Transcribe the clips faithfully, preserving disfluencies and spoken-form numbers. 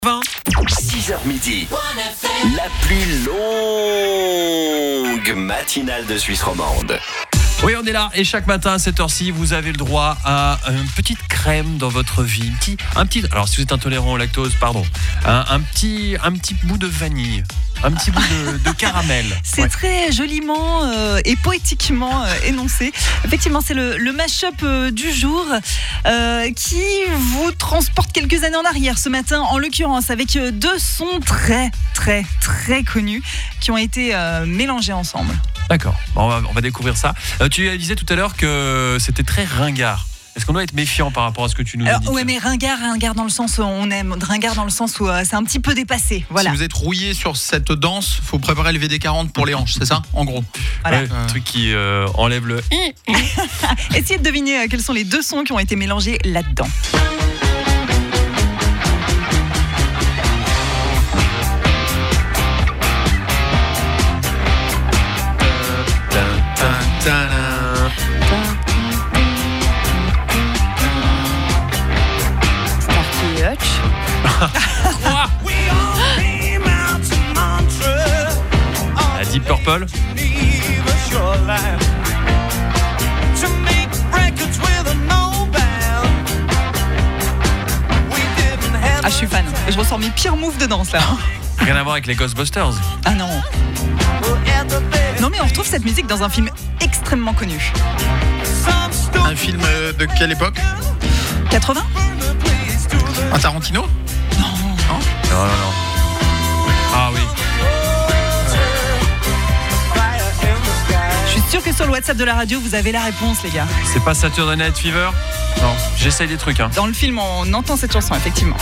vingt six heures midi, la plus longue matinale de Suisse romande. Oui, on est là et chaque matin à cette heure-ci, vous avez le droit à une petite crème dans votre vie. Un petit, un petit, alors si vous êtes intolérant au lactose, pardon, un, un, petit, un petit bout de vanille. Un petit bout de, de caramel. C'est ouais. très joliment euh, et poétiquement euh, énoncé. Effectivement, c'est le, le mash-up euh, du jour euh, qui vous transporte quelques années en arrière ce matin, en l'occurrence, avec deux sons très, très, très connus qui ont été euh, mélangés ensemble. D'accord, bon, on, va, on va découvrir ça. Euh, tu disais tout à l'heure que c'était très ringard. Est-ce qu'on doit être méfiant par rapport à ce que tu nous Alors, dis? Oui, mais ringard, ringard dans le sens où on aime, ringard dans le sens où euh, c'est un petit peu dépassé. Voilà. Si vous êtes rouillé sur cette danse, il faut préparer le V D quarante pour les hanches, c'est ça, en gros? Voilà. Ouais, euh... truc qui euh, enlève le... Essayez de deviner euh, quels sont les deux sons qui ont été mélangés là-dedans. La Deep Purple. Ah, je suis fan. Je ressens mes pires moves de danse là. Rien à voir avec les Ghostbusters. Ah non. Non mais on retrouve cette musique dans un film extrêmement connu. Un film de quelle époque? quatre-vingts. Un Tarantino? Non. Non, non, non. Ah oui. Je suis sûre que sur le WhatsApp de la radio, vous avez la réponse, les gars. C'est pas Saturday Night Fever? Non, j'essaye des trucs. Hein. Dans le film, on entend cette chanson, effectivement.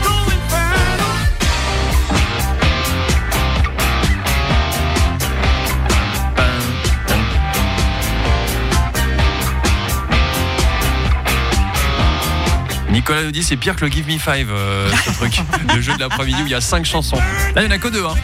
Nicolas nous dit c'est pire que le Give Me Five, euh, ce truc, le jeu de l'après-midi où il y a cinq chansons. Là, il n'y en a que deux. Hein.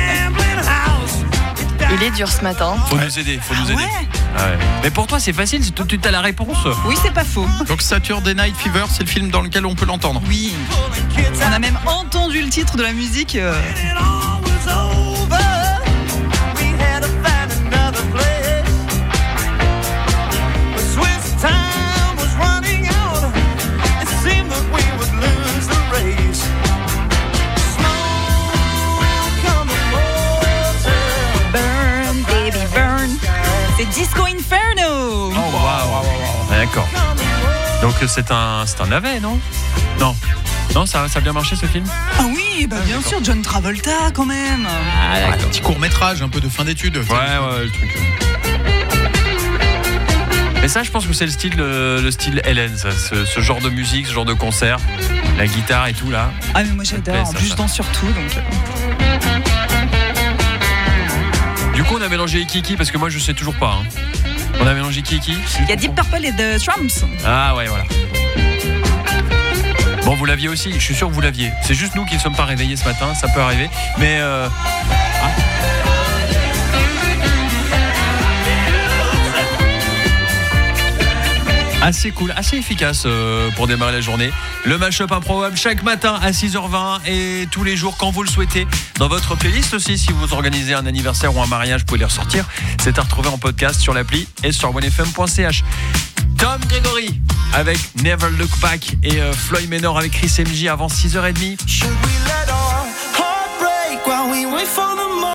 Il est dur ce matin. Faut nous aider, faut ah nous aider. Ouais. Ah ouais. Mais pour toi, c'est facile, tu as la réponse. Oui, c'est pas faux. Donc Saturday Night Fever, c'est le film dans lequel on peut l'entendre. Oui. On a même entendu le titre de la musique. Euh... C'est Disco Inferno. Oh waouh, wow, wow. D'accord. Donc c'est un, c'est un navet, non? Non. Non, ça, ça a bien marché ce film? Ah oui, bah bien sûr, John Travolta quand même. Ah, un petit court-métrage, un peu de fin d'études. Ouais, ouais, le truc. Mais ça, je pense que c'est le style, le, le style Hélène, ça, ce, ce genre de musique, ce genre de concert, la guitare et tout là. Ah mais moi j'adore, en plus je danse sur tout donc. Du coup, on a mélangé Kiki parce que moi je sais toujours pas. Hein. On a mélangé Kiki. Il y a Deep Purple et The Tramps. Ah ouais, voilà. Bon, vous l'aviez aussi, je suis sûr que vous l'aviez. C'est juste nous qui ne sommes pas réveillés ce matin, ça peut arriver. Mais euh... ah. Assez cool, assez efficace euh, pour démarrer la journée. Le Mash-up improbable chaque matin à six heures vingt et tous les jours quand vous le souhaitez. Dans votre playlist aussi, si vous organisez un anniversaire ou un mariage, vous pouvez les ressortir. C'est à retrouver en podcast sur l'appli et sur one f m point c h. Tom Gregory avec Never Look Back et euh, Floyd Menor avec Chris M J avant six heures trente.